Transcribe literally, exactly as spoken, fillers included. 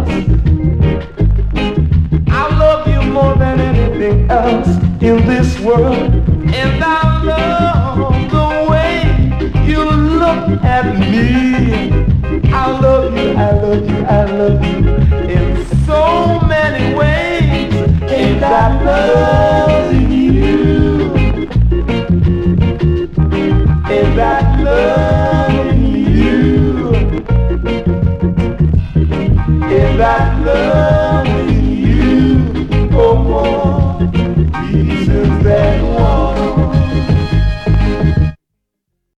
else. I love you more than anything else in this world. And I love the way you look at me. I love you, I love you, I love you in so many ways. And I love you. And I love you. And I